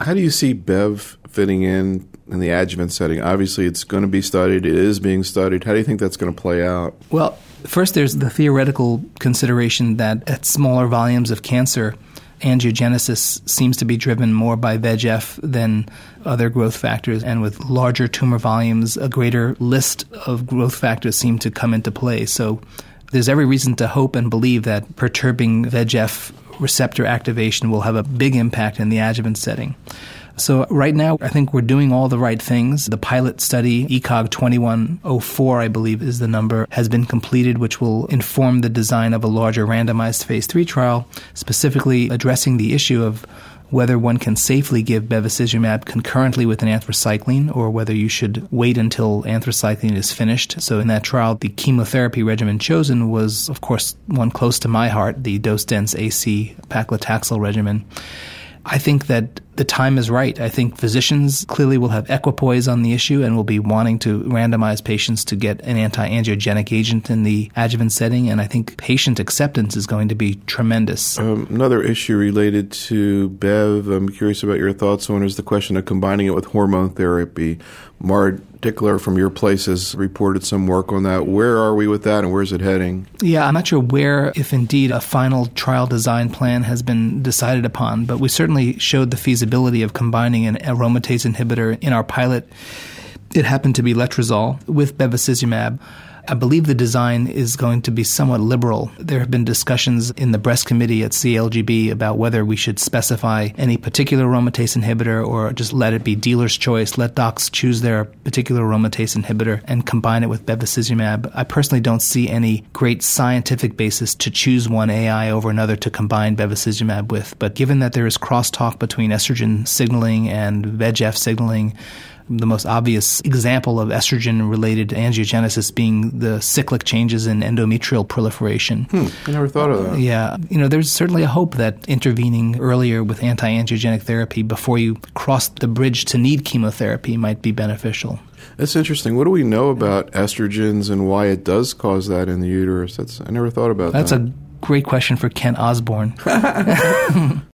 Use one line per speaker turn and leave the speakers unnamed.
How do you see Bev fitting in the adjuvant setting? Obviously, it's going to be studied. It is being studied. How do you think that's going to play out?
Well, first there's the theoretical consideration that at smaller volumes of cancer, angiogenesis seems to be driven more by VEGF than other growth factors, and with larger tumor volumes, a greater list of growth factors seem to come into play. So there's every reason to hope and believe that perturbing VEGF receptor activation will have a big impact in the adjuvant setting. So right now, I think we're doing all the right things. The pilot study, ECOG 2104, I believe is the number, has been completed, which will inform the design of a larger randomized phase 3 trial, specifically addressing the issue of whether one can safely give bevacizumab concurrently with an anthracycline or whether you should wait until anthracycline is finished. So in that trial, the chemotherapy regimen chosen was, of course, one close to my heart, the dose-dense AC paclitaxel regimen. I think that the time is right. I think physicians clearly will have equipoise on the issue and will be wanting to randomize patients to get an anti-angiogenic agent in the adjuvant setting, and I think patient acceptance is going to be tremendous.
Another issue related to Bev, I'm curious about your thoughts on, is the question of combining it with hormone therapy. Mard Dickler from your place has reported some work on that. Where are we with that, and where's it heading?
Yeah, I'm not sure where, if indeed, a final trial design plan has been decided upon, but we certainly showed the feasibility of combining an aromatase inhibitor in our pilot. It happened to be letrozole with bevacizumab. I believe the design is going to be somewhat liberal. There have been discussions in the breast committee at CALGB about whether we should specify any particular aromatase inhibitor or just let it be dealer's choice, let docs choose their particular aromatase inhibitor and combine it with bevacizumab. I personally don't see any great scientific basis to choose one AI over another to combine bevacizumab with. But given that there is crosstalk between estrogen signaling and VEGF signaling, the most obvious example of estrogen-related angiogenesis being the cyclic changes in endometrial proliferation.
I never thought of that.
Yeah. There's certainly a hope that intervening earlier with anti-angiogenic therapy before you cross the bridge to need chemotherapy might be beneficial.
That's interesting. What do we know about estrogens and why it does cause that in the uterus? I never thought about that.
That's a great question for Kent Osborne.